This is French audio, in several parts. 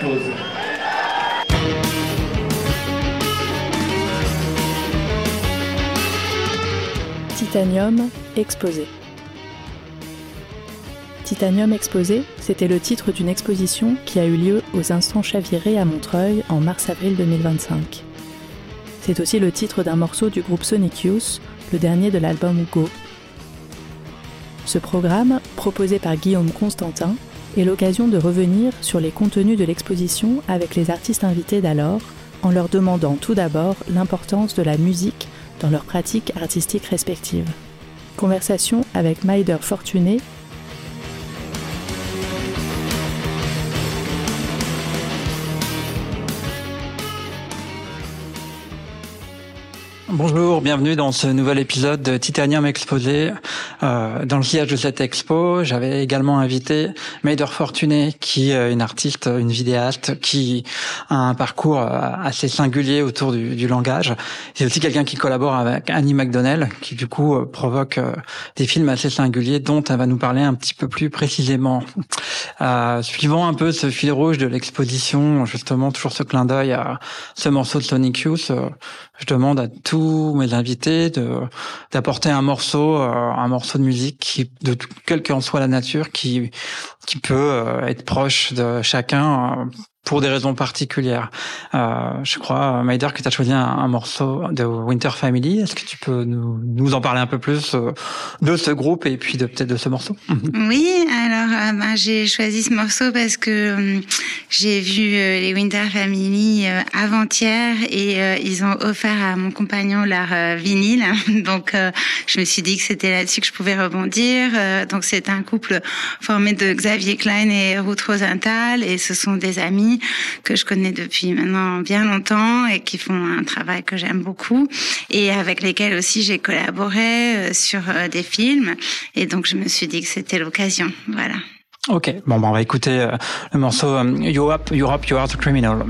explose. Titanium exposé. Titanium exposé, c'était le titre d'une exposition qui a eu lieu aux Instants Chavirés à Montreuil en mars-avril 2025. C'est aussi le titre d'un morceau du groupe Sonic Youth, le dernier de l'album Go. Ce programme, proposé par Guillaume Constantin, est l'occasion de revenir sur les contenus de l'exposition avec les artistes invités d'alors, en leur demandant tout d'abord l'importance de la musique dans leurs pratiques artistiques respectives. Conversation avec Maider Fortuné. Bonjour, bienvenue dans ce nouvel épisode de Titanium Exposé. Dans le sillage de cette expo, j'avais également invité Maider Fortuné, qui est une artiste, une vidéaste, qui a un parcours assez singulier autour du langage. C'est aussi quelqu'un qui collabore avec Annie McDonnell, qui du coup provoque des films assez singuliers dont elle va nous parler un petit peu plus précisément. Suivant un peu ce fil rouge de l'exposition, justement toujours ce clin d'œil à ce morceau de Sonic Youth, je demande à tous mes invités d'apporter un morceau de musique qui, de quelle qu'en soit la nature, qui peut être proche de chacun pour des raisons particulières. Je crois, Maider, que tu as choisi un morceau de Winter Family. Est-ce que tu peux nous en parler un peu plus de ce groupe et puis peut-être de ce morceau? Oui, alors j'ai choisi ce morceau parce que j'ai vu les Winter Family avant-hier et ils ont offert à mon compagnon leur vinyle. Donc je me suis dit que c'était là-dessus que je pouvais rebondir. Donc c'est un couple formé de Xavier Klein et Ruth Rosenthal et ce sont des amis que je connais depuis maintenant bien longtemps et qui font un travail que j'aime beaucoup et avec lesquels aussi j'ai collaboré sur des films et donc je me suis dit que c'était l'occasion. Voilà. Ok, bon, on va écouter le morceau Europe, You Are the Criminal.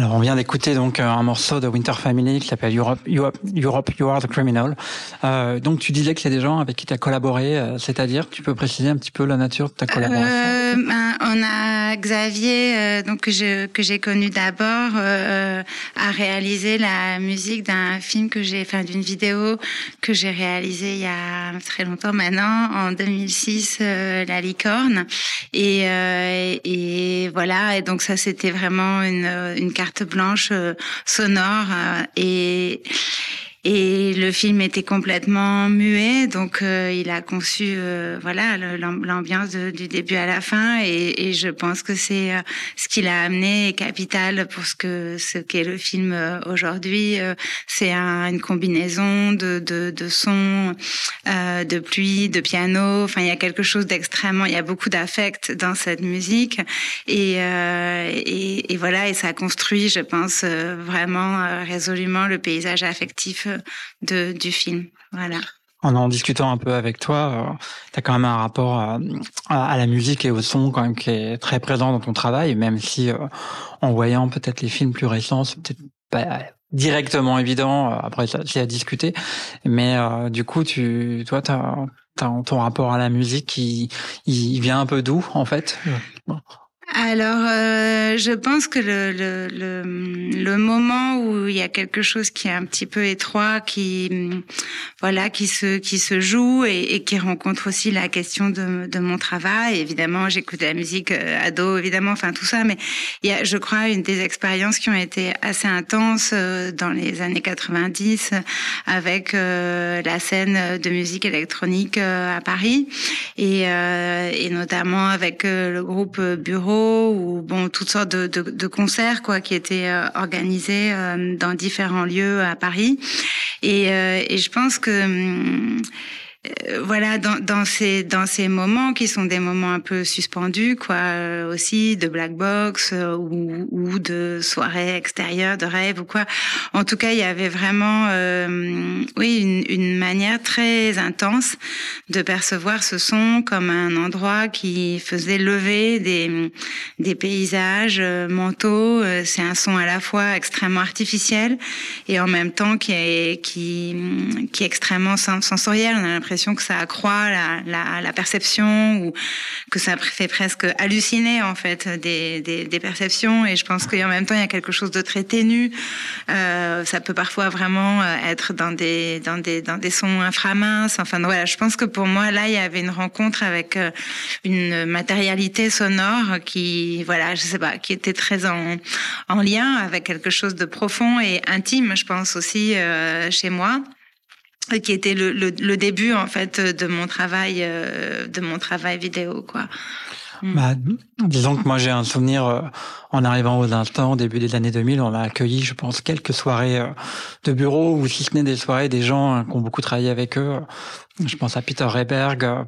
Alors, on vient d'écouter donc un morceau de Winter Family qui s'appelle Europe, You Are the Criminal. Donc, tu disais qu'il y a des gens avec qui tu as collaboré, c'est-à-dire, tu peux préciser un petit peu la nature de ta collaboration? On a Xavier, donc que j'ai connu d'abord, a réalisé la musique d'un film d'une vidéo que j'ai réalisée il y a très longtemps maintenant, en 2006, La Licorne. Et voilà. Et donc ça, c'était vraiment une carte blanche sonore et le film était complètement muet, donc il a conçu l'ambiance du début à la fin, et je pense que c'est ce qui l'a amené est capital pour ce qu'est le film aujourd'hui. C'est une combinaison de sons, de pluie, de piano. Enfin, il y a quelque chose d'extrêmement, il y a beaucoup d'affect dans cette musique, et voilà, et ça construit, je pense, vraiment résolument le paysage affectif du film. Voilà. En discutant un peu avec toi, tu as quand même un rapport à la musique et au son quand même qui est très présent dans ton travail, même si en voyant peut-être les films plus récents, c'est peut-être pas directement évident, après c'est à discuter, mais du coup toi ton rapport à la musique il vient un peu d'où en fait? Alors, je pense que le moment où il y a quelque chose qui est un petit peu étroit, qui se joue et qui rencontre aussi la question de mon travail. Évidemment, j'écoute de la musique ado, évidemment, enfin tout ça, mais il y a, je crois, une des expériences qui ont été assez intenses dans les années 90 avec la scène de musique électronique à Paris et notamment avec le groupe Bureau, ou toutes sortes de concerts qui étaient organisés dans différents lieux à Paris, et je pense que voilà, dans ces moments qui sont des moments un peu suspendus, aussi de black box ou de soirées extérieures, de rêve ou quoi. En tout cas, il y avait vraiment, une manière très intense de percevoir ce son comme un endroit qui faisait lever des paysages mentaux. C'est un son à la fois extrêmement artificiel et en même temps qui est extrêmement sensoriel. On a l'impression que ça accroît la perception, ou que ça fait presque halluciner en fait des perceptions, et je pense qu'en même temps il y a quelque chose de très ténu. Ça peut parfois vraiment être dans des sons inframinces. Enfin voilà, je pense que pour moi là il y avait une rencontre avec une matérialité sonore qui qui était très en lien avec quelque chose de profond et intime, je pense aussi chez moi, qui était le début en fait de mon travail vidéo, quoi. Disons que moi j'ai un souvenir en arrivant aux Instants au début des années 2000, on a accueilli, je pense, quelques soirées de bureau, ou si ce n'est des soirées des gens qui ont beaucoup travaillé avec eux. Je pense à Peter Rehberg,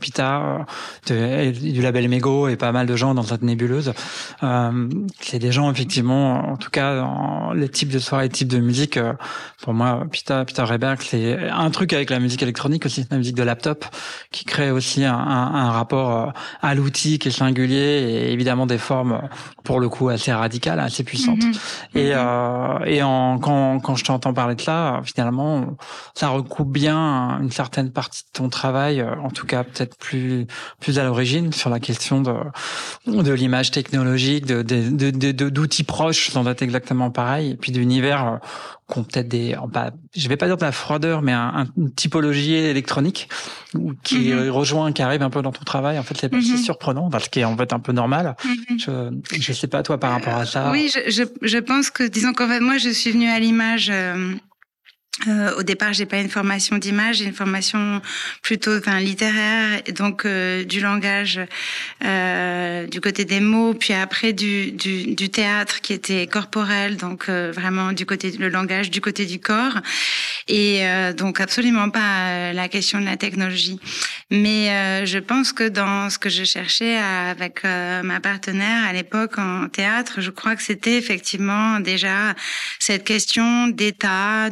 du label Mego, et pas mal de gens dans cette nébuleuse. C'est des gens, effectivement, en tout cas, dans les types de soirées, les types de musique. Pour moi, Peter Rehberg, c'est un truc avec la musique électronique aussi, la musique de laptop, qui crée aussi un rapport à l'outil qui est singulier, et évidemment des formes, pour le coup, assez radicales, assez puissantes. Et quand je t'entends parler de ça, finalement, ça recoupe bien une certaine partie de ton travail, en tout cas peut-être plus à l'origine, sur la question de l'image technologique, d'outils proches sans être exactement pareil, et puis d'univers qui ont peut-être je vais pas dire de la froideur, mais une typologie électronique qui arrive un peu dans ton travail. En fait, c'est pas si surprenant, parce qu'il est en fait un peu normal. Je sais pas, toi, par rapport à ça. Oui, je pense que, disons qu'en fait, moi, je suis venue à l'image. Au départ, j'ai pas une formation d'image, j'ai une formation plutôt littéraire, donc du langage, du côté des mots, puis après du théâtre qui était corporel, donc vraiment le langage du côté du corps. Et donc absolument pas la question de la technologie. Mais je pense que dans ce que je cherchais avec ma partenaire à l'époque en théâtre, je crois que c'était effectivement déjà cette question d'état,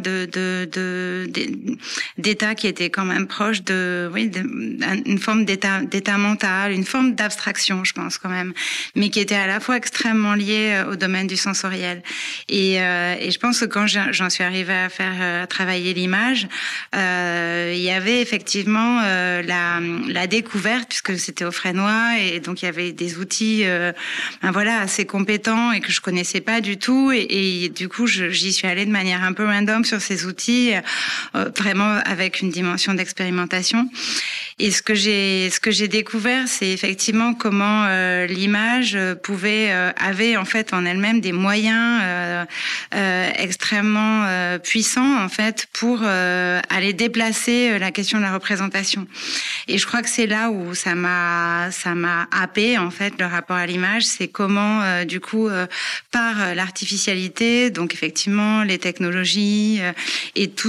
d'état qui était quand même proche une forme d'état mental, une forme d'abstraction, je pense quand même, mais qui était à la fois extrêmement liée au domaine du sensoriel. Et je pense que quand j'en suis arrivée à faire travailler l'image, il y avait effectivement la découverte, puisque c'était au Fresnoy, et donc il y avait des outils assez compétents et que je connaissais pas du tout, et du coup j'y suis allée de manière un peu random sur ces outils, vraiment avec une dimension d'expérimentation. Et ce que j'ai découvert, c'est effectivement comment l'image avait en fait en elle-même des moyens extrêmement puissants en fait pour aller déplacer la question de la représentation. Et je crois que c'est là où ça m'a happé en fait le rapport à l'image, c'est comment du coup par l'artificialité, donc effectivement les technologies et tout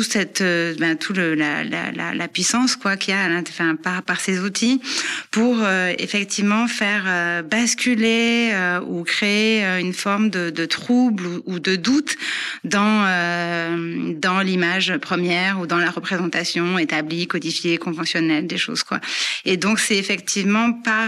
la puissance quoi qu'il y a par ces outils pour effectivement faire basculer ou créer une forme de trouble ou de doute dans l'image première ou dans la représentation établie, codifiée, conventionnelle, des choses quoi. Et donc c'est effectivement par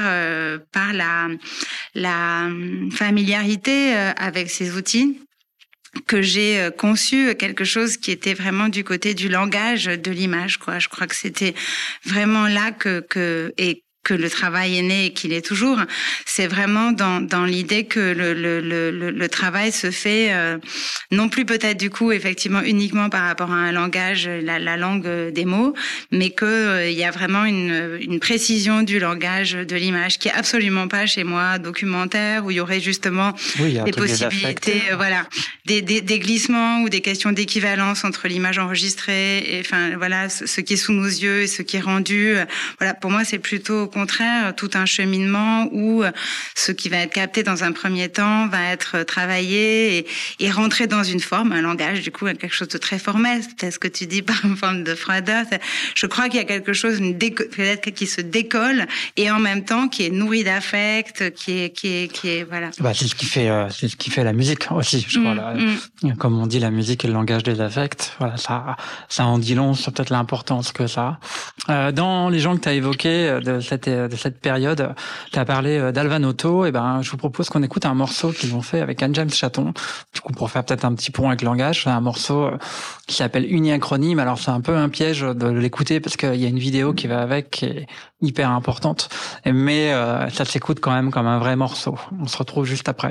la familiarité avec ces outils que j'ai conçu quelque chose qui était vraiment du côté du langage de l'image, quoi. Je crois que c'était vraiment là que le travail est né et qu'il est toujours. C'est vraiment dans l'idée que le travail se fait non plus peut-être du coup effectivement uniquement par rapport à un langage, la langue des mots, mais que il y a vraiment une précision du langage de l'image qui est absolument pas chez moi documentaire, où il y aurait justement des possibilités, des glissements ou des questions d'équivalence entre l'image enregistrée et ce qui est sous nos yeux et ce qui est rendu. Pour moi c'est plutôt au contraire tout un cheminement où ce qui va être capté dans un premier temps va être travaillé et rentrer dans une forme, un langage du coup quelque chose de très formel. C'est ce que tu dis par une forme de froideur. Je crois qu'il y a quelque chose peut-être qui se décolle et en même temps qui est nourri d'affect, qui est voilà. C'est ce qui fait la musique aussi, je crois. Comme on dit, la musique est le langage des affects. Voilà, ça en dit long sur peut-être l'importance que ça a. Dans les gens que tu as évoqués de cette période, tu as parlé d'Alvan Otto, et je vous propose qu'on écoute un morceau qu'ils ont fait avec Anne-James Chaton. Du coup, pour faire peut-être un petit pont avec le langage, c'est un morceau qui s'appelle Uniacronyme. Alors, c'est un peu un piège de l'écouter parce qu'il y a une vidéo qui va avec qui est hyper importante. Mais ça s'écoute quand même comme un vrai morceau. On se retrouve juste après.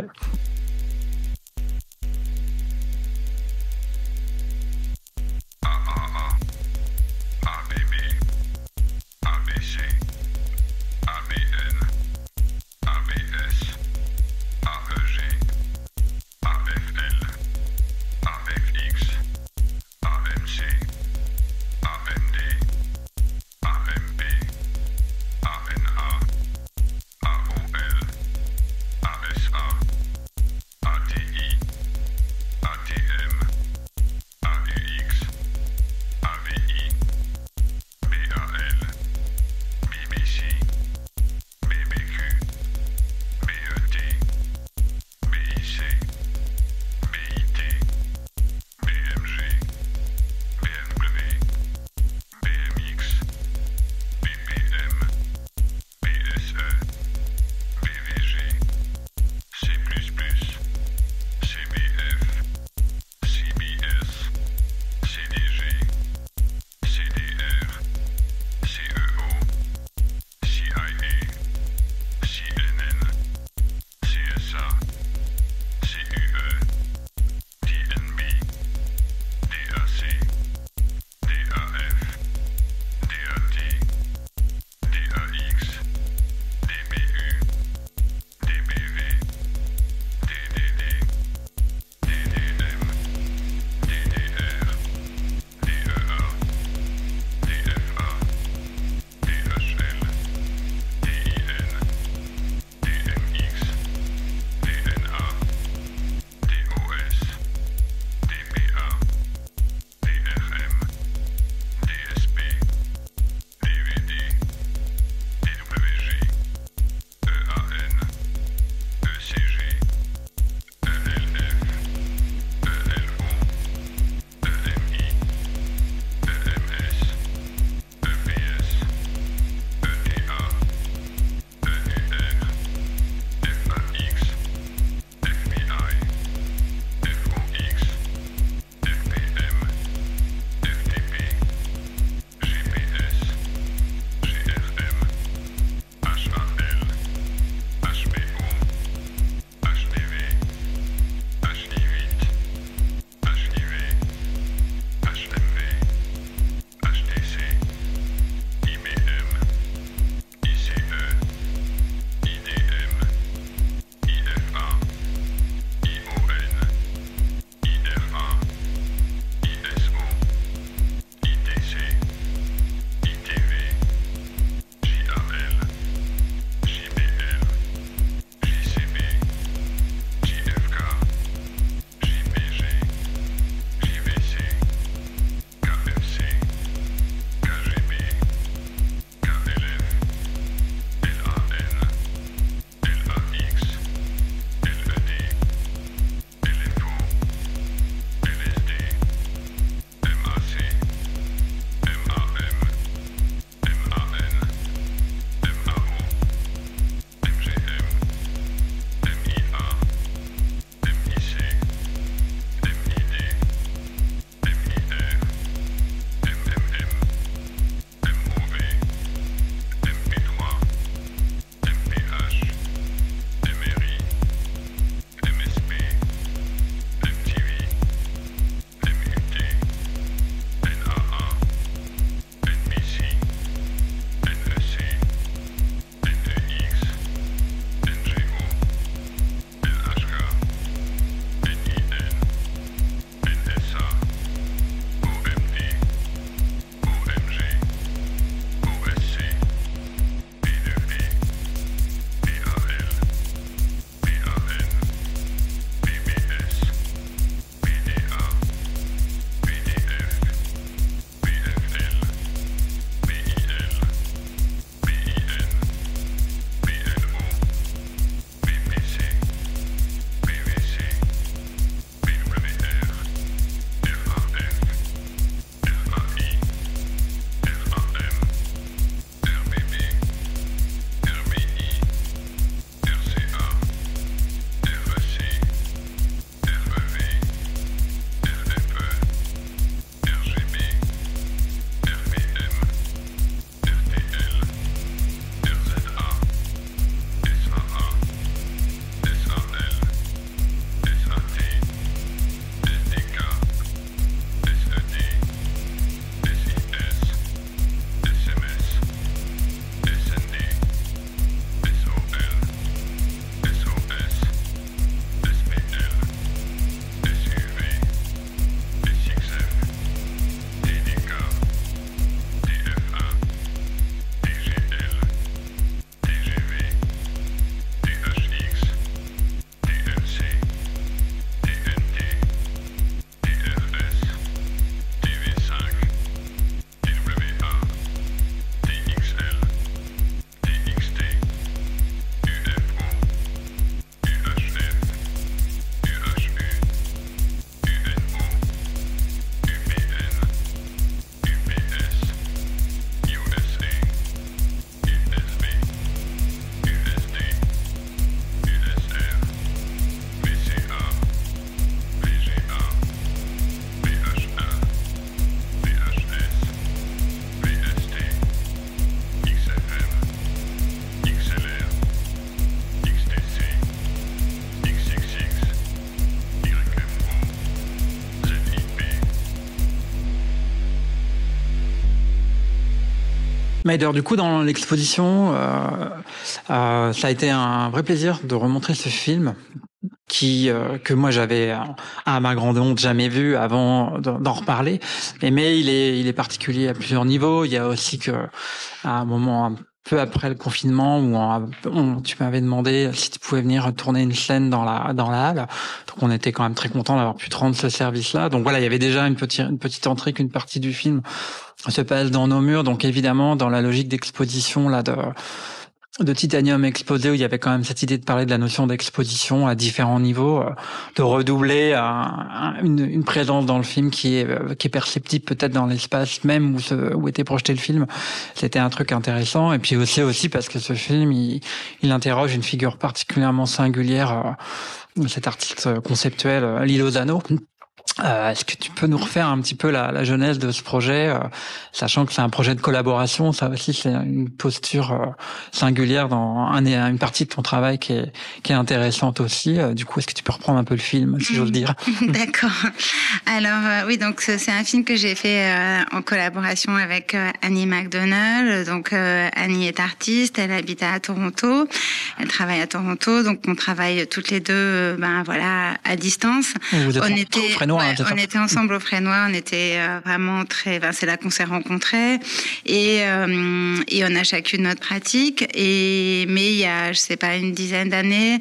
Maïder, du coup, dans l'exposition, ça a été un vrai plaisir de remontrer ce film que moi j'avais, à ma grande honte, jamais vu avant d'en reparler. Mais il est particulier à plusieurs niveaux. Il y a aussi que, à un moment un peu après le confinement, où tu m'avais demandé si tu pouvais venir tourner une scène dans la halle. Donc on était quand même très contents d'avoir pu te rendre ce service-là. Donc voilà, il y avait déjà une petite entrée qu'une partie du film se passe dans nos murs. Donc évidemment, dans la logique d'exposition là de Titanium exposé, où il y avait quand même cette idée de parler de la notion d'exposition à différents niveaux, de redoubler une présence dans le film qui est perceptible peut-être dans l'espace même où était projeté le film. C'était un truc intéressant. Et puis aussi parce que ce film, il interroge une figure particulièrement singulière, cet artiste conceptuel, Lilo Zano. Est-ce que tu peux nous refaire un petit peu la genèse de ce projet, sachant que c'est un projet de collaboration, ça aussi c'est une posture singulière dans une partie de ton travail qui est intéressante aussi. Du coup, est-ce que tu peux reprendre un peu le film, si j'ose dire? D'accord. Alors oui, donc c'est un film que j'ai fait en collaboration avec Annie McDonald. Donc Annie est artiste, elle habite à Toronto, elle travaille à Toronto, donc on travaille toutes les deux, à distance. Vous êtes au Frénois. On était ensemble au Frénois, on était vraiment c'est là qu'on s'est rencontrés et on a chacune notre pratique. Mais il y a, je sais pas, une dizaine d'années,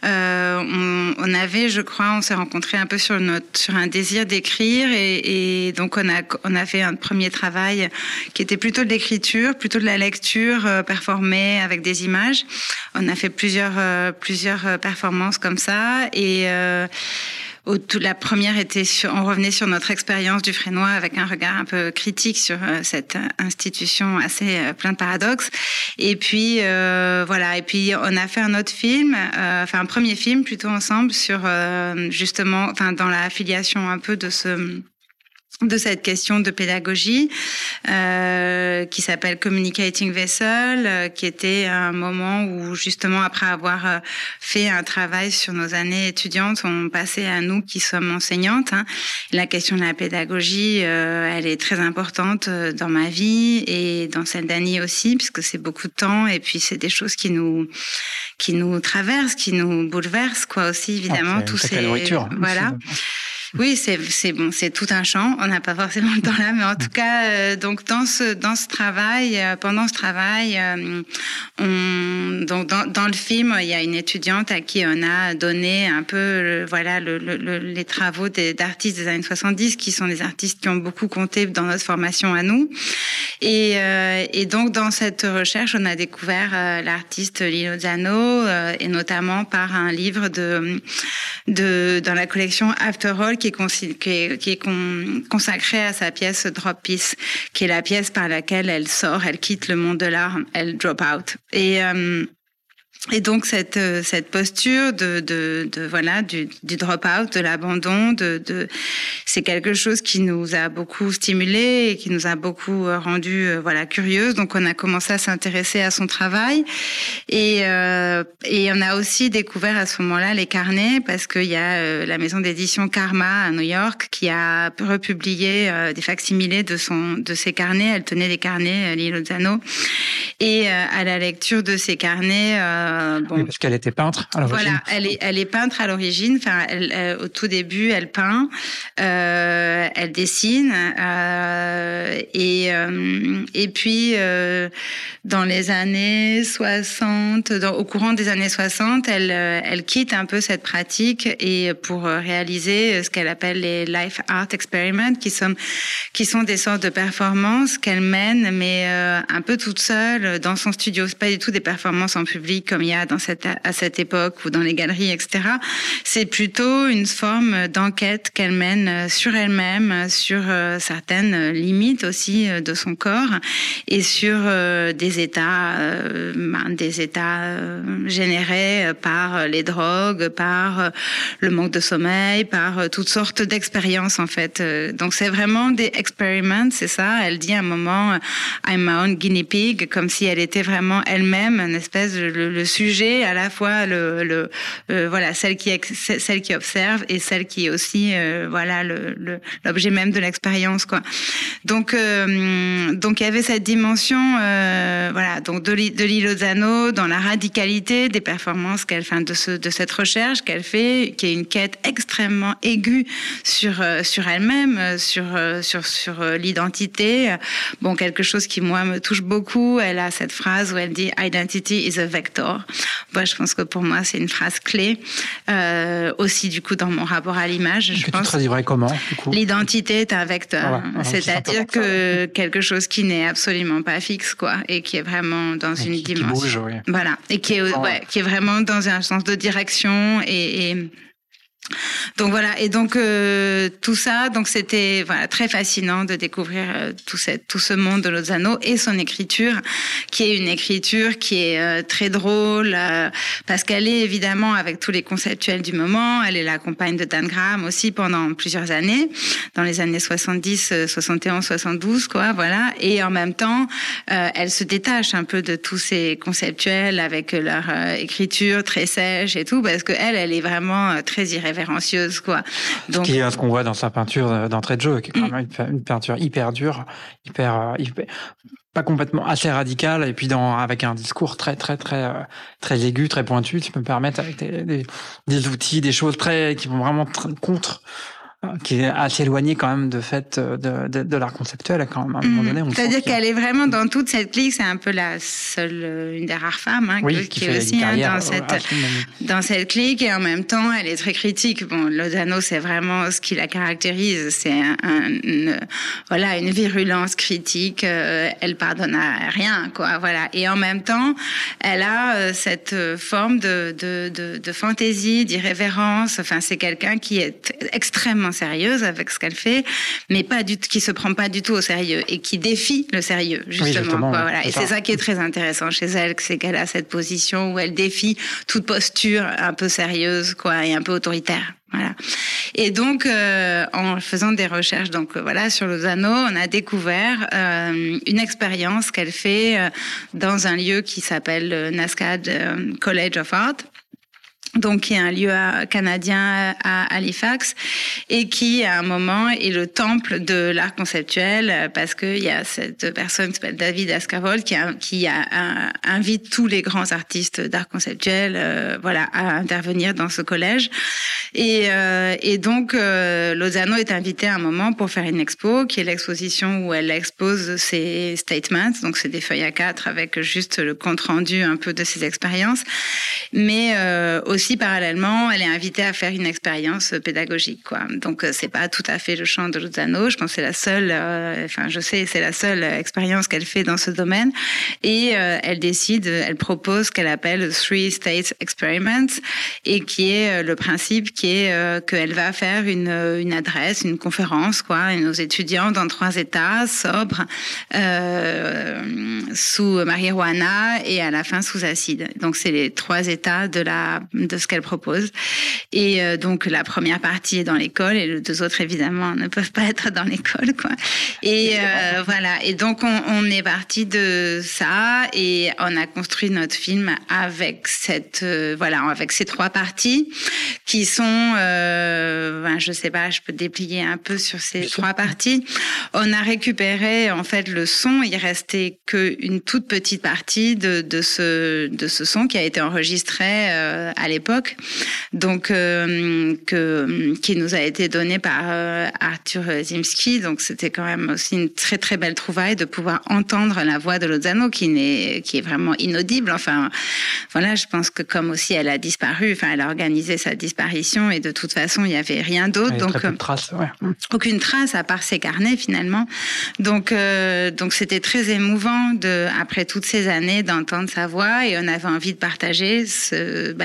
on s'est rencontrés un peu sur un désir d'écrire et donc on a fait un premier travail qui était plutôt de l'écriture, plutôt de la lecture performée avec des images. On a fait plusieurs performances comme ça et la première était on revenait sur notre expérience du Frénois avec un regard un peu critique sur cette institution assez plein de paradoxes. Et puis et puis on a fait un autre film, un premier film plutôt ensemble sur justement, dans la filiation un peu de cette question de pédagogie qui s'appelle Communicating Vessel, qui était un moment où justement après avoir fait un travail sur nos années étudiantes, on passait à nous qui sommes enseignantes. La question de la pédagogie, elle est très importante dans ma vie et dans celle d'Annie aussi, puisque c'est beaucoup de temps et puis c'est des choses qui nous traversent, qui nous bouleversent aussi évidemment. Tous ces nourriture. Voilà. Oui, c'est bon, c'est tout un champ. On n'a pas forcément le temps là, mais en tout cas, donc dans ce travail, pendant ce travail, donc dans le film, il y a une étudiante à qui on a donné un peu, les travaux d'artistes des années 70, qui sont des artistes qui ont beaucoup compté dans notre formation à nous. Et donc dans cette recherche, on a découvert l'artiste Lilo Zano, et notamment par un livre dans la collection After All, qui est consacrée à sa pièce Drop Piece, qui est la pièce par laquelle elle quitte le monde de l'art, elle drop out. Et donc cette posture du drop out, de l'abandon, c'est quelque chose qui nous a beaucoup stimulé et qui nous a beaucoup rendu curieuses. Donc on a commencé à s'intéresser à son travail et on a aussi découvert à ce moment-là les carnets, parce qu'il y a la maison d'édition Karma à New York qui a republié des facsimilés de ses carnets. Elle tenait des carnets, Lilo Zano, et à la lecture de ces carnets. Oui, parce qu'elle était peintre à l'origine. Voilà, elle est peintre à l'origine. Au tout début, elle peint, elle dessine, et puis dans les années 60, au courant des années 60, elle quitte un peu cette pratique et pour réaliser ce qu'elle appelle les Life Art Experiments, qui sont des sortes de performances qu'elle mène, mais un peu toute seule dans son studio. C'est pas du tout des performances en public comme il y a à cette époque ou dans les galeries, etc. C'est plutôt une forme d'enquête qu'elle mène sur elle-même, sur certaines limites aussi de son corps et sur des états générés par les drogues, par le manque de sommeil, par toutes sortes d'expériences en fait. Donc c'est vraiment des experiments, c'est ça. Elle dit à un moment I'm my own guinea pig, comme si elle était vraiment elle-même une espèce de sujet, à la fois voilà, celle qui observe et celle qui est aussi voilà l'objet même de l'expérience, quoi. Donc il y avait cette dimension voilà, donc de Lily Lozano dans la radicalité des performances qu'elle fait, de cette recherche qu'elle fait, qui est une quête extrêmement aiguë sur elle-même, sur l'identité. Bon, quelque chose qui moi me touche beaucoup. Elle a cette phrase où elle dit "Identity is a vector". Moi, je pense que pour moi c'est une phrase clé aussi du coup dans mon rapport à l'image. Je pense. Tu traduirais comment du coup ? L'identité est un vecteur, c'est-à-dire que quelque chose qui n'est absolument pas fixe, quoi, et qui est vraiment dans une dimension. Qui bouge, oui. Voilà, et qui est vraiment dans un sens de direction et donc voilà, et donc tout ça, donc c'était voilà très fascinant de découvrir tout ce monde de Lozano et son écriture, qui est une écriture qui est très drôle parce qu'elle est évidemment avec tous les conceptuels du moment. Elle est la compagne de Dan Graham aussi pendant plusieurs années, dans les années 70, 71, 72, quoi, voilà. Et en même temps, elle se détache un peu de tous ces conceptuels avec leur écriture très sèche et tout, parce que elle est vraiment très irrévérencieuse, quoi. Donc, ce qui est ce qu'on voit dans sa peinture d'entrée de jeu, qui est quand même une peinture hyper dure, hyper pas complètement, assez radical, et puis avec un discours très aigu, très pointu, qui peut permettre avec des outils, des choses qui vont vraiment contre, qui est assez éloigné quand même de fait de l'art conceptuel, quand même, à un moment donné. C'est-à-dire qu'elle est vraiment dans toute cette clique, c'est un peu la seule, une des rares femmes, qui est aussi dans cette clique, et en même temps, elle est très critique. Bon, Lozano, c'est vraiment ce qui la caractérise, c'est une virulence critique, elle pardonne à rien, quoi, voilà. Et en même temps, elle a cette forme de fantaisie, d'irrévérence. Enfin, c'est quelqu'un qui est extrêmement sérieuse avec ce qu'elle fait, mais qui se prend pas du tout au sérieux et qui défie le sérieux, justement, quoi, voilà. Et c'est ça qui est très intéressant chez elle, c'est qu'elle a cette position où elle défie toute posture un peu sérieuse, quoi, et un peu autoritaire. Voilà. Et donc, en faisant des recherches, sur Lozano, on a découvert une expérience qu'elle fait dans un lieu qui s'appelle Nascad College of Art. Donc, qui est un lieu canadien à Halifax, et qui, à un moment, est le temple de l'art conceptuel, parce qu'il y a cette personne qui s'appelle David Ascavol qui invite tous les grands artistes d'art conceptuel, à intervenir dans ce collège. Et donc, Lozano est invitée à un moment pour faire une expo, qui est l'exposition où elle expose ses statements, donc c'est des feuilles A4 avec juste le compte-rendu un peu de ses expériences, mais aussi parallèlement, elle est invitée à faire une expérience pédagogique, quoi. Donc c'est pas tout à fait le champ de Lozano. Je pense que c'est la seule, c'est la seule expérience qu'elle fait dans ce domaine. Et elle propose ce qu'elle appelle 3 State Experiments, et qui est le principe qui est qu'elle va faire une adresse, une conférence, quoi, aux étudiants dans 3 états sobres, sous marijuana et à la fin sous acide. Donc c'est les 3 états de ce qu'elle propose. Et donc la première partie est dans l'école, et les 2 autres évidemment ne peuvent pas être dans l'école, quoi. Et voilà. Et donc on est parti de ça, et on a construit notre film avec avec ces 3 parties qui sont, je sais pas, je peux déplier un peu sur ces 3 parties. On a récupéré en fait le son. Il restait qu'une toute petite partie de ce son qui a été enregistré à l'époque, donc qui nous a été donné par Arthur Zimski. Donc c'était quand même aussi une très très belle trouvaille de pouvoir entendre la voix de Lozano qui est vraiment inaudible. Enfin voilà, je pense que comme aussi elle a disparu, elle a organisé sa disparition, et de toute façon il n'y avait rien d'autre, donc très peu de traces, aucune trace à part ses carnets finalement. Donc c'était très émouvant après toutes ces années d'entendre sa voix, et on avait envie de partager cette archive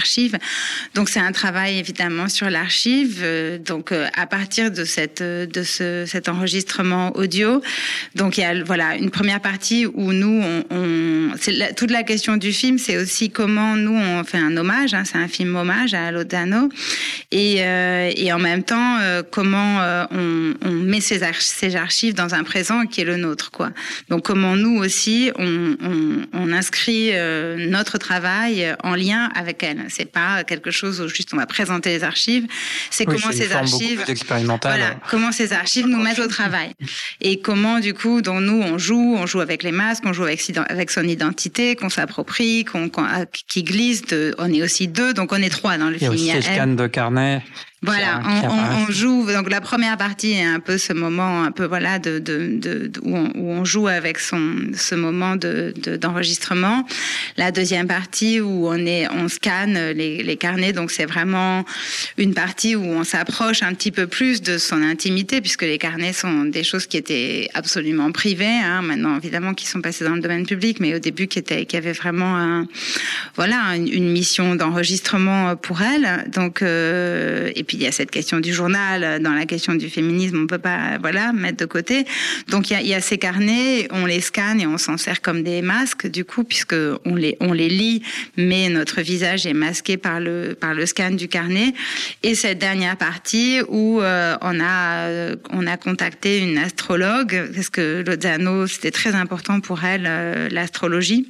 archives. Donc c'est un travail évidemment sur l'archive. Donc à partir de cet enregistrement audio, donc il y a voilà une première partie où nous toute la question du film, c'est aussi comment nous on fait un hommage. C'est un film hommage à Lozano et en même temps comment on met ces archives dans un présent qui est le nôtre, quoi. Donc comment nous aussi on inscrit notre travail en lien avec elle. C'est pas quelque chose où juste on va présenter les archives. C'est comment ces archives, comment ces archives nous mettent au travail et comment du coup, donc nous on joue avec les masques, on joue avec son identité, qu'on s'approprie, qui glisse. On est aussi deux, donc on est trois dans le film. Il y a aussi les scans de carnet. Voilà, on joue. Donc la première partie est un peu ce moment, un peu voilà, où on joue avec ce moment d'enregistrement. La deuxième partie où on scanne les carnets. Donc c'est vraiment une partie où on s'approche un petit peu plus de son intimité, puisque les carnets sont des choses qui étaient absolument privées. Maintenant évidemment qui sont passées dans le domaine public, mais au début qui avaient vraiment une mission d'enregistrement pour elle. Donc et puis il y a cette question du journal, dans la question du féminisme, on peut pas mettre de côté. Donc il y a ces carnets, on les scanne et on s'en sert comme des masques du coup, puisque on les lit, mais notre visage est masqué par le scan du carnet. Et cette dernière partie où on a contacté une astrologue, parce que Lozano, c'était très important pour elle, l'astrologie.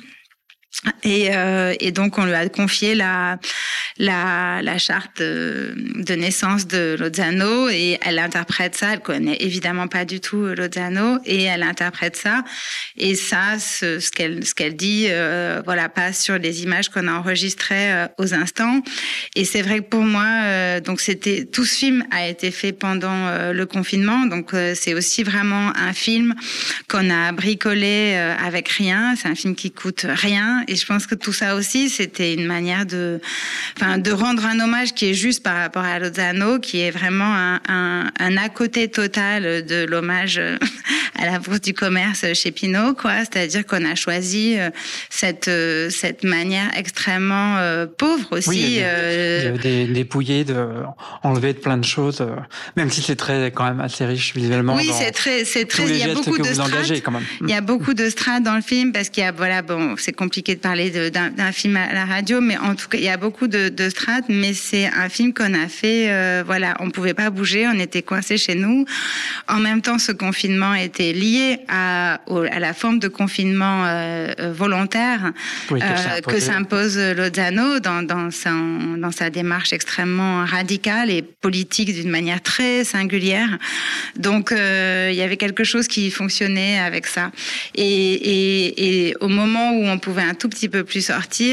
Et donc on lui a confié la charte de naissance de Lozano et elle interprète ça. Elle connaît évidemment pas du tout Lozano et elle interprète ça. Et ça, ce qu'elle dit, passe sur les images qu'on a enregistrées aux instants. Et c'est vrai que pour moi, donc tout ce film a été fait pendant le confinement. Donc c'est aussi vraiment un film qu'on a bricolé avec rien. C'est un film qui coûte rien. Et je pense que tout ça aussi, c'était une manière de rendre un hommage qui est juste par rapport à Lozano, qui est vraiment un à côté total de l'hommage à la Bourse du commerce chez Pinault, quoi. C'est-à-dire qu'on a choisi cette manière extrêmement pauvre aussi. Oui, dépouiller, enlever de plein de choses, même si c'est quand même assez riche visuellement. Oui, c'est très. Il y a beaucoup de strates. Il y a beaucoup de strates dans le film parce qu'il y a c'est compliqué de parler d'un film à la radio, mais en tout cas, il y a beaucoup de strates, mais c'est un film qu'on a fait, on pouvait pas bouger, on était coincés chez nous. En même temps, ce confinement était lié à la forme de confinement volontaire que s'impose Lozano dans sa démarche extrêmement radicale et politique d'une manière très singulière. Donc, il y avait quelque chose qui fonctionnait avec ça. Et au moment où on pouvait un tout petit peu plus sortir,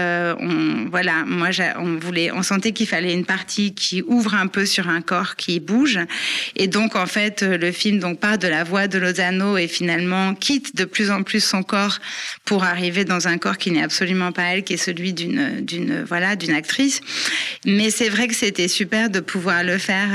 on sentait qu'il fallait une partie qui ouvre un peu sur un corps qui bouge. Et donc, en fait, le film part de la voix de Lozano et finalement quitte de plus en plus son corps pour arriver dans un corps qui n'est absolument pas elle, qui est celui d'une actrice. Mais c'est vrai que c'était super de pouvoir le faire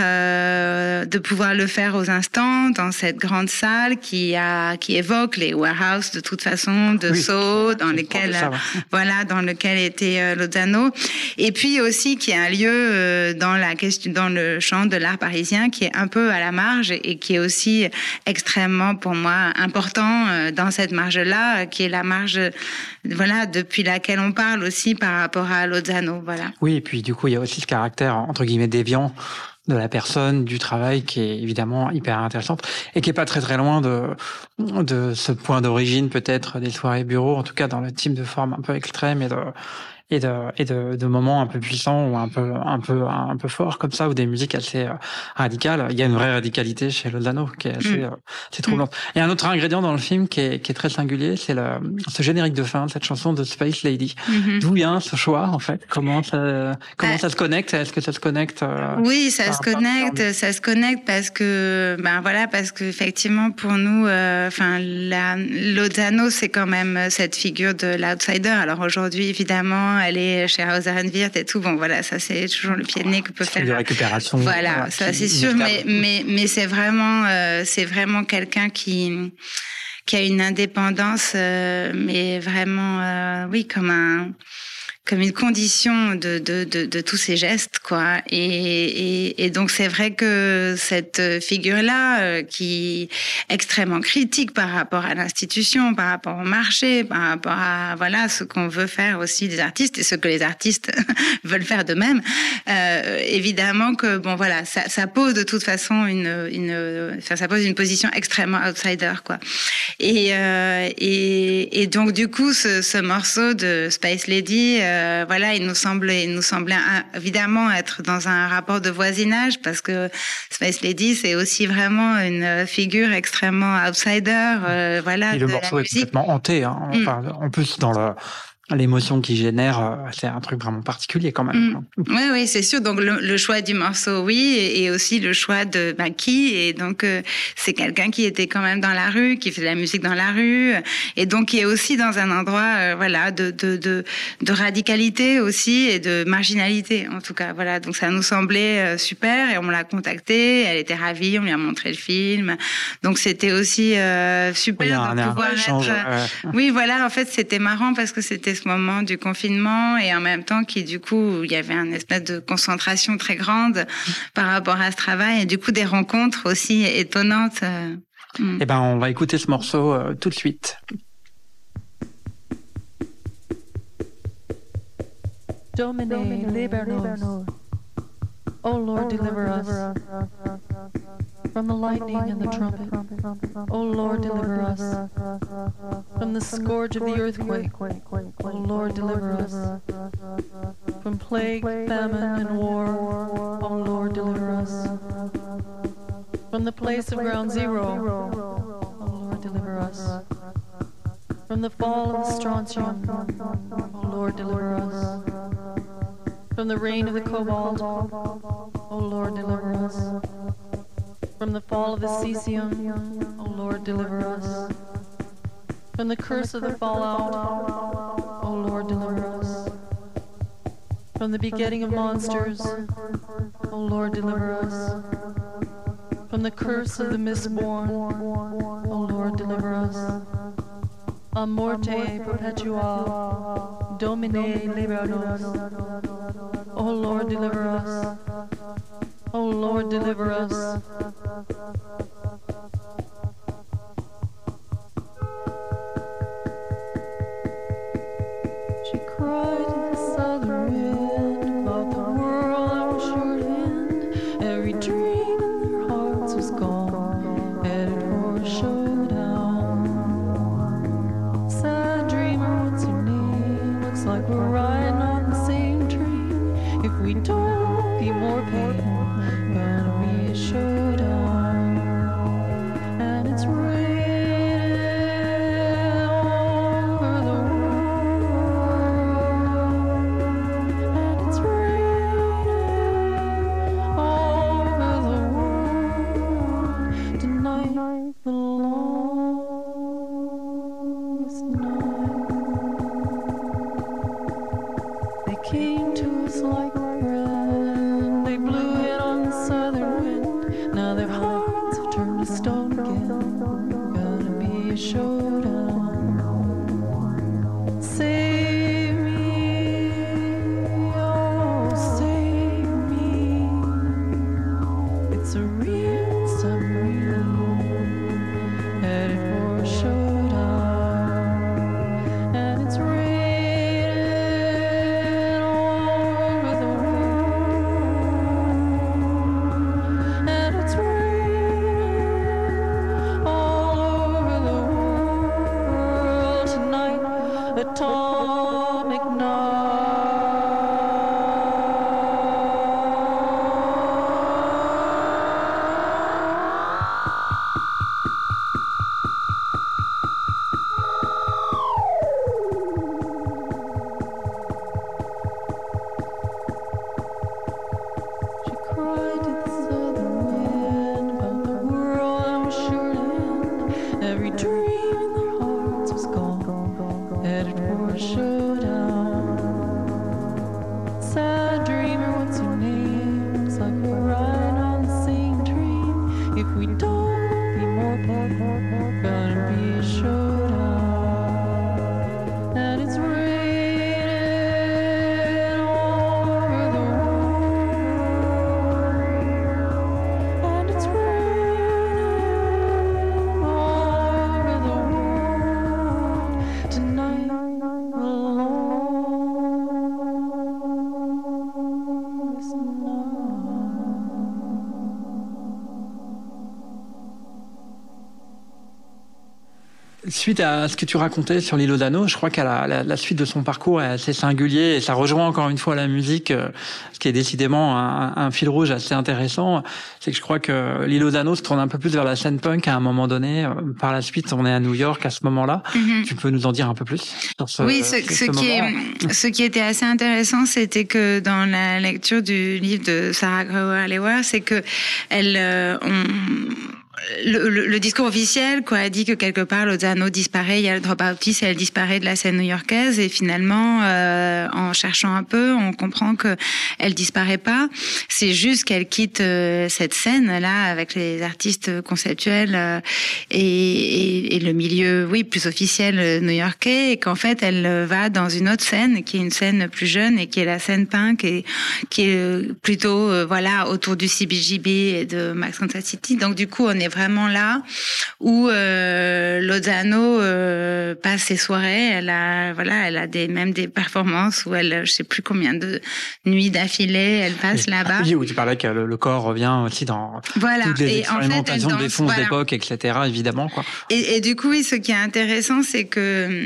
aux instants dans cette grande salle qui évoque les warehouses de toute façon de Sceaux, dans lequel était Lozano, et puis aussi qui est un lieu dans le champ de l'art parisien qui est un peu à la marge et qui est aussi extrêmement pour moi important dans cette marge-là, qui est la marge depuis laquelle on parle aussi par rapport à Lozano. Oui, et puis du coup il y a aussi ce caractère entre guillemets déviant de la personne, du travail, qui est évidemment hyper intéressante et qui est pas très très loin de ce point d'origine peut-être des soirées bureaux, en tout cas dans le type de forme un peu extrême et de moments un peu puissants ou un peu forts comme ça, ou des musiques assez radicales. Il y a une vraie radicalité chez Lozano qui est assez troublante. Il y a un autre ingrédient dans le film qui est très singulier, c'est ce générique de fin, cette chanson de Space Lady. D'où vient ce choix en fait? Comment ça se connecte? Est-ce que ça se connecte? Oui, ça se connecte parce que parce que effectivement pour nous, Lozano c'est quand même cette figure de l'outsider. Alors aujourd'hui évidemment elle est chez Hauser & Wirth et tout. Ça c'est toujours le pied de nez que peut faire. De récupération. Voilà, ça c'est sûr. Mais c'est vraiment quelqu'un qui a une indépendance, mais vraiment, comme comme une condition de tous ces gestes, quoi. Et donc c'est vrai que cette figure-là, qui est extrêmement critique par rapport à l'institution, par rapport au marché, par rapport à voilà ce qu'on veut faire aussi des artistes et ce que les artistes veulent faire d'eux-mêmes, évidemment que bon voilà, ça pose de toute façon ça pose une position extrêmement outsider, quoi. Et donc du coup ce morceau de Space Lady, voilà, il nous semblait évidemment être dans un rapport de voisinage, parce que Space Lady, c'est aussi vraiment une figure extrêmement outsider, voilà. Et le morceau est complètement hanté, hein. Enfin, en plus dans l'émotion qu'il génère, c'est un truc vraiment particulier quand même. Oui, c'est sûr. Donc le choix du morceau, oui, et aussi le choix de qui. Et donc c'est quelqu'un qui était quand même dans la rue, qui fait de la musique dans la rue, et donc qui est aussi dans un endroit, voilà, de radicalité aussi et de marginalité en tout cas. Voilà. Donc ça nous semblait super, et on l'a contactée. Elle était ravie. On lui a montré le film. Donc c'était aussi super de pouvoir être. Oui, voilà. En fait, c'était marrant parce que c'était ce moment du confinement, et en même temps du coup il y avait une espèce de concentration très grande par rapport à ce travail, et du coup des rencontres aussi étonnantes. Eh ben on va écouter ce morceau tout de suite. Domine, liber-nos. O Lord, deliver us from the lightning and the trumpet. O Lord, deliver us from the scourge of the earthquake. O Lord, deliver us from plague, famine, and war. O Lord, deliver us from the place of ground zero. O Lord, deliver us from the fall of the strontium. O Lord, deliver us from the reign of the cobalt. O Lord, deliver us from the fall of the cesium. O Lord, deliver us from the curse of the fallout. O Lord, deliver us from the begetting of monsters. O Lord, deliver us from the curse of the misborn. O Lord, deliver us. A morte perpetua, Domine liber-nos. O Lord, deliver us. O Lord, deliver us. She cried to the southern wind about the world that was sure to end. Every dream in their hearts was gone, headed for a showdown. Sad dreamer, what's your name? Looks like we're riding on the same train. If we don't be more pain, gonna be a showdown. And it's raining over the world. And it's raining over the world. Tonight, the longest night. They came to us like rain. They blew it on the southern wind. Now their hearts have turned to stone again. Gonna be a showdown. Save me, oh save me. It's a real submarine headed for a showdown. And it's raining over the world. And it's raining all over the world tonight. Atomic night. She cried to the southern wind about the world that was sure to end. Every dream in their hearts was gone, headed for a show. Suite à ce que tu racontais sur Lilo Dano, je crois qu'à la suite de son parcours est assez singulier et ça rejoint encore une fois la musique, ce qui est décidément un fil rouge assez intéressant. C'est que je crois que Lilo Dano se tourne un peu plus vers la scène punk à un moment donné. Par la suite, on est à New York à ce moment-là. Mm-hmm. Tu peux nous en dire un peu plus sur ce Oui, ce qui était assez intéressant, c'était que dans la lecture du livre de Sarah Grower-Lewer, c'est que le discours officiel, quoi, a dit que quelque part Lozano disparaît, il y a le Dropout Piece, elle disparaît de la scène new-yorkaise, et finalement, en cherchant un peu, on comprend que elle disparaît pas. C'est juste qu'elle quitte cette scène-là avec les artistes conceptuels et le milieu, oui, plus officiel new-yorkais, et qu'en fait, elle va dans une autre scène, qui est une scène plus jeune et qui est la scène punk, et qui est plutôt, voilà, autour du CBGB et de Max Kansas City. Donc du coup, on est vraiment là où Lozano passe ses soirées. Elle a même des performances où elle, je sais plus combien de nuits d'affilée, elle passe là-bas. Oui, où tu parlais que le corps revient aussi dans toutes les expérimentations des fonds d'époque, etc. Évidemment, quoi. Et du coup, oui, ce qui est intéressant, c'est que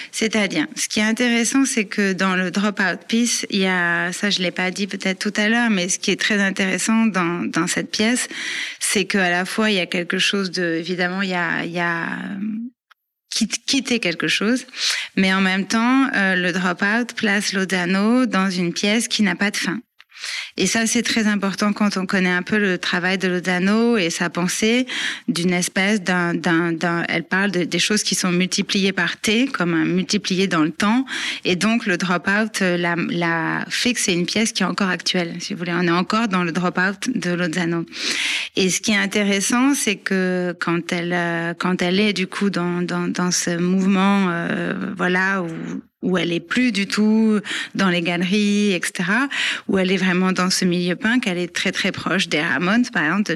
dans le Dropout Piece, il y a, ça je l'ai pas dit peut-être tout à l'heure, mais ce qui est très intéressant dans cette pièce, c'est qu'à la fois il y a quelque chose de, évidemment, il y a quitter quelque chose, mais en même temps, le Dropout place Lozano dans une pièce qui n'a pas de fin. Et ça, c'est très important quand on connaît un peu le travail de Lozano et sa pensée d'une espèce elle parle des choses qui sont multipliées par T, comme multipliées dans le temps. Et donc, le Dropout la fait que c'est une pièce qui est encore actuelle, si vous voulez. On est encore dans le Dropout de Lozano. Et ce qui est intéressant, c'est que quand elle est, du coup, dans ce mouvement, voilà, où elle est plus du tout dans les galeries, etc., où elle est vraiment dans ce milieu punk, elle est très très proche des Ramones, par exemple,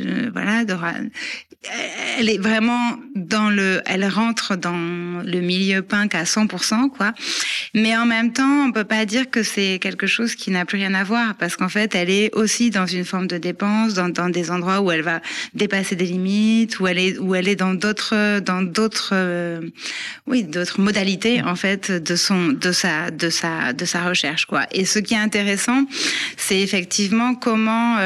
elle est vraiment elle rentre dans le milieu punk à 100%, quoi. Mais en même temps, on peut pas dire que c'est quelque chose qui n'a plus rien à voir, parce qu'en fait, elle est aussi dans une forme de dépense, dans des endroits où elle va dépasser des limites, où elle est dans d'autres modalités, en fait, de sa recherche, quoi. Et ce qui est intéressant, c'est effectivement comment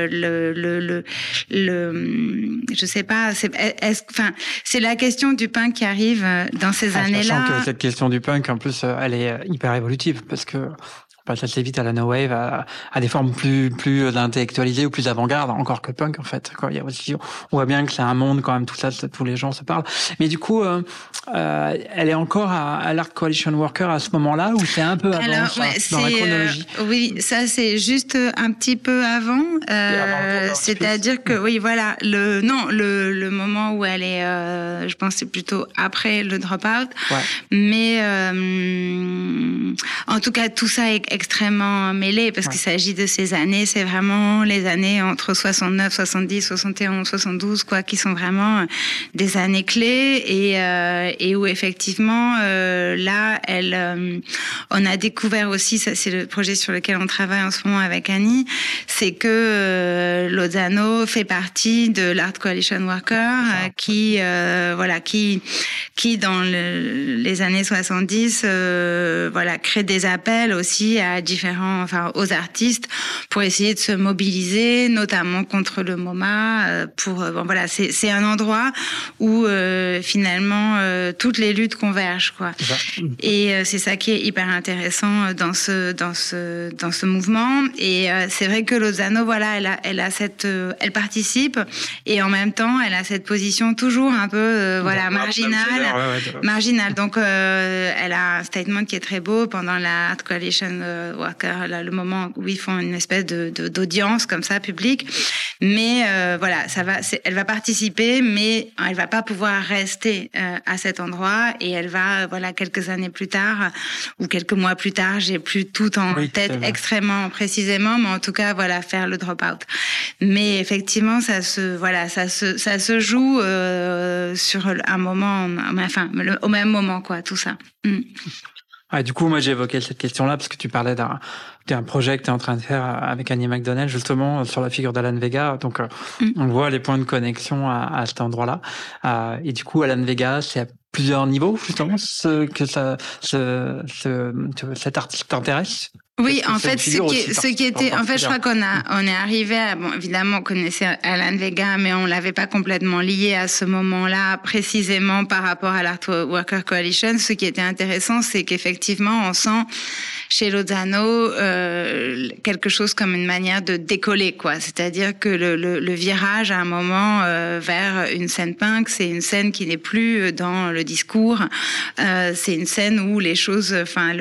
je sais pas, c'est la question du punk qui arrive dans ces années-là. Sachant que cette question du punk, en plus, elle est hyper évolutive, parce que on passe assez vite à la no wave, à des formes plus intellectualisées ou plus avant-garde, encore que punk, en fait. Quoi. Il y a aussi, on voit bien que c'est un monde quand même, tout ça, tous les gens se parlent. Mais du coup, elle est encore à l'Art Coalition Worker à ce moment-là, ou c'est un peu avant? Alors, dans la chronologie? Oui, ça c'est juste un petit peu avant. C'est-à-dire que oui, voilà, le moment où elle est, je pense c'est plutôt après le Dropout. Ouais. Mais en tout cas, tout ça est extrêmement mêlé, parce qu'il s'agit de ces années, c'est vraiment les années entre 69, 70, 71, 72, quoi, qui sont vraiment des années clés, et où effectivement, là, on a découvert aussi, ça c'est le projet sur lequel on travaille en ce moment avec Annie, c'est que Lozano fait partie de l'Art Coalition Worker, qui dans les années 70, crée des appels aussi aux artistes pour essayer de se mobiliser, notamment contre le MoMA. C'est un endroit où finalement toutes les luttes convergent, quoi. Et c'est ça qui est hyper intéressant dans ce mouvement. Et c'est vrai que Lozano, voilà, elle participe, et en même temps, elle a cette position toujours un peu marginale. Donc elle a un statement qui est très beau pendant la Art Coalition Worker, là, le moment où ils font une espèce d'audience comme ça publique. Mais elle va participer, mais elle va pas pouvoir rester à cet endroit, et elle va quelques années plus tard ou quelques mois plus tard, j'ai plus tout en tête extrêmement précisément, mais en tout cas faire le Dropout. Mais effectivement, ça se joue sur un moment, au même moment, quoi, tout ça. Ouais, du coup, moi, j'ai évoqué cette question-là parce que tu parlais d'un projet que tu es en train de faire avec Annie McDonnell, justement, sur la figure d'Alan Vega. Donc, on voit les points de connexion à cet endroit-là. Et du coup, Alan Vega, c'est plusieurs niveaux, justement, cet artiste t'intéresse? Oui, en fait, ce qui était, en fait, je crois on est arrivé à, bon, évidemment, on connaissait Alan Vega, mais on l'avait pas complètement lié à ce moment-là, précisément par rapport à l'Art Worker Coalition. Ce qui était intéressant, c'est qu'effectivement, on sent chez Lozano quelque chose comme une manière de décoller, quoi. C'est-à-dire que le virage à un moment vers une scène punk, c'est une scène qui n'est plus dans le discours. C'est une scène où les choses, enfin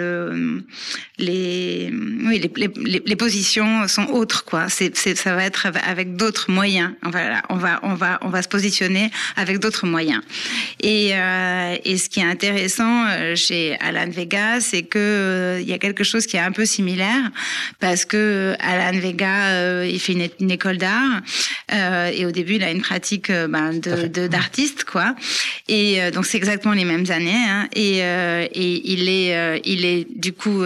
les positions sont autres, quoi. Ça va être avec d'autres moyens. Voilà, on va se positionner avec d'autres moyens. Et ce qui est intéressant chez Alan Vega, c'est que il y a quelque chose qui est un peu similaire, parce que Alan Vega, il fait une école d'art, et au début il a une pratique d'artiste, quoi. Et donc c'est exactement les mêmes années, hein. Et il est du coup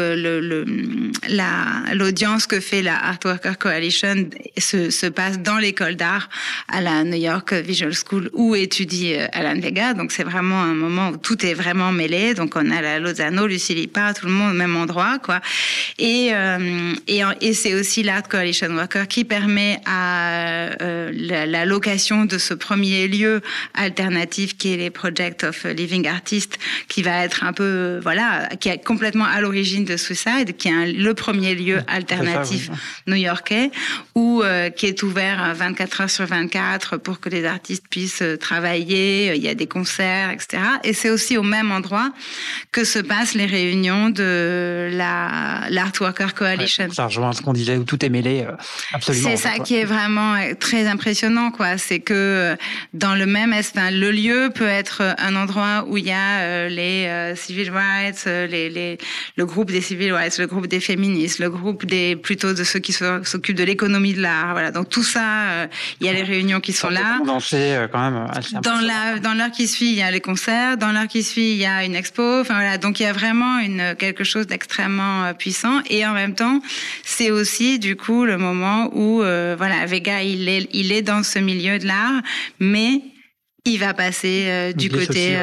l'audience que fait la Art Worker Coalition se passe dans l'école d'art à la New York Visual School où étudie Alan Vega. Donc c'est vraiment un moment où tout est vraiment mêlé. Donc on a la Lozano, Lucie Lipa, tout le monde au même endroit, quoi. Et c'est aussi l'Art Coalition Worker qui permet à la location de ce premier lieu alternatif qui est les Project of Living Artists, qui va être un peu, qui est complètement à l'origine de Suicide, qui est le premier lieu alternatif new-yorkais, qui est ouvert 24 heures sur 24 pour que les artistes puissent travailler. Il y a des concerts, etc. Et c'est aussi au même endroit que se passent les réunions de l'Art Worker Coalition. Ça rejoint ce qu'on disait, où tout est mêlé, absolument. C'est ça qui est vraiment très impressionnant, quoi. C'est que dans le même le lieu peut être un endroit où il y a les civil rights, le groupe des civil rights, le groupe des féministes, le groupe plutôt de ceux qui s'occupent de l'économie de l'art. Voilà. Donc tout ça, il y a les réunions qui sont là. Condensé, quand même. Dans l'heure qui suit, il y a les concerts. Dans l'heure qui suit, il y a une expo. Enfin voilà. Donc il y a vraiment quelque chose d'extrêmement puissant. Et en même temps, c'est aussi du coup le moment où Vega il est dans ce milieu de l'art, mais il va passer du côté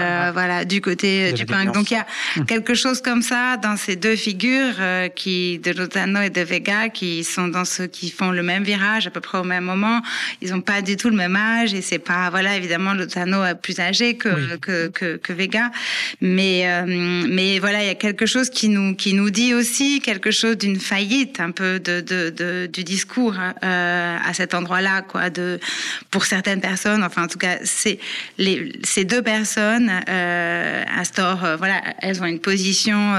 du punk. Donc il y a quelque chose comme ça dans ces deux figures de Lozano et de Vega qui font le même virage à peu près au même moment. Ils ont pas du tout le même âge et c'est pas évidemment Lozano est plus âgé que Vega, mais voilà, il y a quelque chose qui nous dit aussi quelque chose d'une faillite un peu du discours à cet endroit-là, quoi, pour certaines personnes, enfin en tout cas ces deux personnes instaurent, elles ont une position,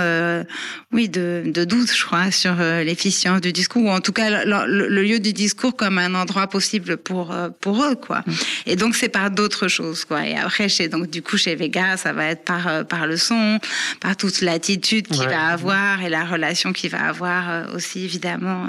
de doute, je crois, sur l'efficience du discours, ou en tout cas le lieu du discours comme un endroit possible pour eux, quoi. Et donc c'est par d'autres choses, quoi. Et après chez Vega, ça va être par le son, par toute l'attitude qu'il va avoir et la relation qu'il va avoir aussi, évidemment.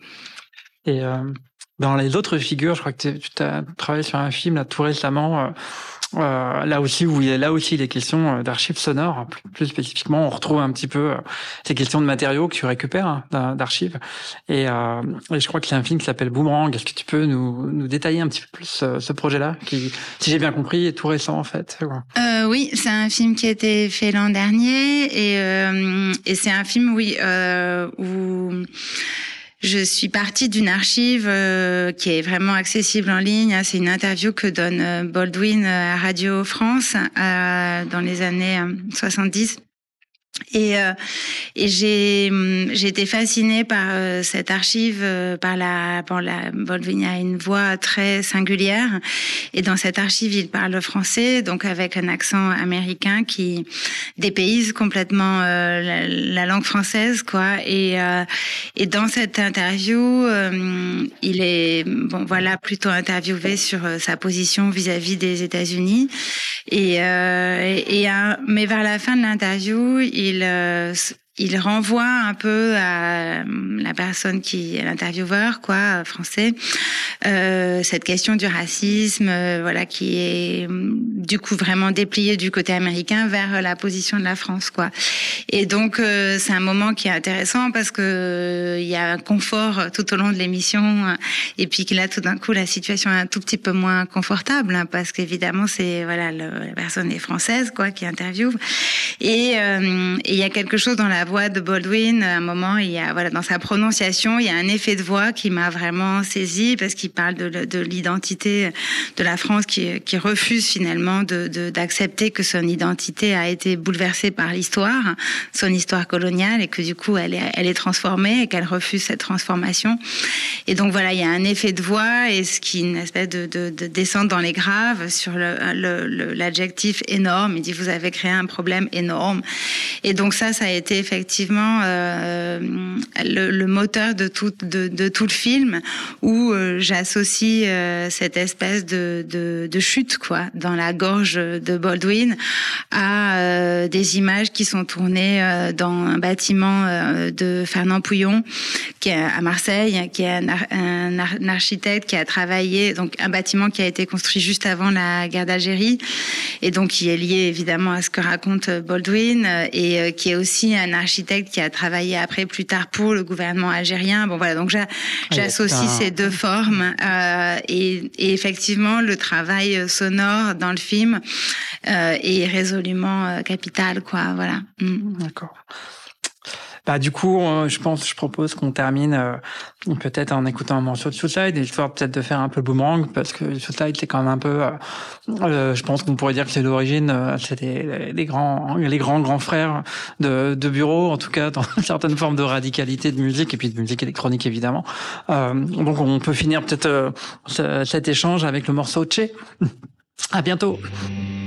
Et dans les autres figures, je crois que tu as travaillé sur un film là tout récemment, là aussi il est question d'archives sonores. Plus spécifiquement, on retrouve un petit peu ces questions de matériaux que tu récupères d'archives. Et je crois que c'est un film qui s'appelle Boomerang. Est-ce que tu peux nous détailler un petit peu plus ce projet-là, qui, si j'ai bien compris, est tout récent en fait? Oui, c'est un film qui a été fait l'an dernier et c'est un film où je suis partie d'une archive qui est vraiment accessible en ligne. C'est une interview que donne Baldwin à Radio France dans les années 70. Et j'ai été fascinée par cette archive, Baldwin a une voix très singulière, et dans cette archive il parle français, donc avec un accent américain qui dépayse complètement la langue française, quoi. Et dans cette interview, il est plutôt interviewé sur sa position vis-à-vis des États-Unis, mais vers la fin de l'interview, il renvoie un peu à la personne l'intervieweur, français, cette question du racisme, qui est du coup vraiment dépliée du côté américain vers la position de la France, Et donc c'est un moment qui est intéressant parce que il y a un confort tout au long de l'émission, et puis que là tout d'un coup la situation est un tout petit peu moins confortable, parce qu'évidemment c'est la personne est française qui interviewe, et il y a quelque chose dans la voix de Baldwin. À un moment, il y a dans sa prononciation, il y a un effet de voix qui m'a vraiment saisie, parce qu'il parle de l'identité de la France qui refuse finalement d'accepter que son identité a été bouleversée par l'histoire, son histoire coloniale, et que du coup elle est transformée et qu'elle refuse cette transformation. Et donc il y a un effet de voix et ce qui est une espèce de descente dans les graves sur l'adjectif énorme. Il dit vous avez créé un problème énorme. Et donc ça a été effectivement le moteur de tout le film, où j'associe cette espèce de chute dans la gorge de Baldwin à des images qui sont tournées dans un bâtiment de Fernand Pouillon, qui est à Marseille, qui est un architecte qui a travaillé, donc un bâtiment qui a été construit juste avant la guerre d'Algérie, et donc qui est lié évidemment à ce que raconte Baldwin, et qui est aussi un architecte qui a travaillé après plus tard pour le gouvernement algérien. Donc j'associe ces deux formes, et effectivement le travail sonore dans le film est résolument capital, voilà. D'accord. Du coup, je propose qu'on termine peut-être en écoutant un morceau de Suicide, histoire peut-être de faire un peu boomerang, parce que Suicide c'est quand même un peu, je pense qu'on pourrait dire que c'est l'origine, c'est les grands frères de bureau, en tout cas dans une certaine forme de radicalité de musique, et puis de musique électronique évidemment. Donc on peut finir peut-être cet échange avec le morceau Che. À bientôt.